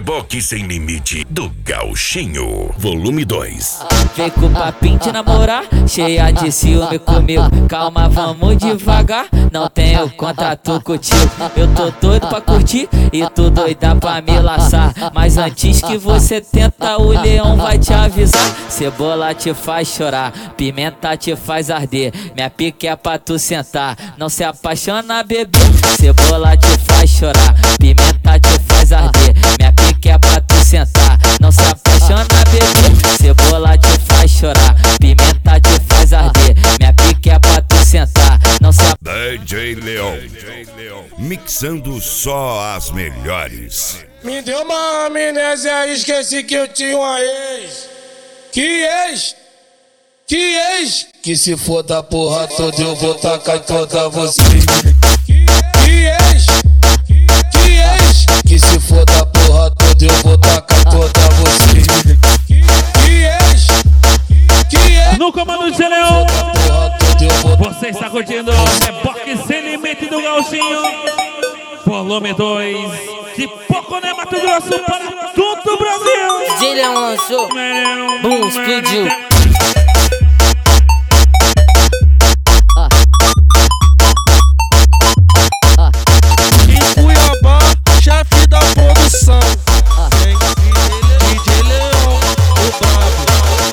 Reboque Sem Limite do Gauchinho, volume 2. Vem com o papinho de namorar, cheia de ciúme comigo. Calma, vamos devagar, não tenho contato contigo. Eu tô doido pra curtir e tu doida pra me laçar. Mas antes que você tenta, o leão vai te avisar. Cebola te faz chorar, pimenta te faz arder. Minha pique é pra tu sentar, não se apaixona, bebê. Cebola te faz chorar, pimenta te faz arder. Minha pique é pra tu sentar, não se apaixona, bebê. Cebola te faz chorar, pimenta te faz arder. Minha pique é pra tu sentar, não se DJ Leão, mixando só as melhores. Me deu uma amnésia, esqueci que eu tinha uma ex. Que ex? Que ex? Que se for da porra toda eu vou tacar em toda você. Que ex? Que ex? Que se for da porra toda eu vou tacar em toda você. Que ex? Que ex? No comando de Leão, você está curtindo Reboque Sem Limite do Gauchinho, volume 2, de Poconé, Mato Grosso para todo o Brasil. DJ Leão lançou, boom, explodiu.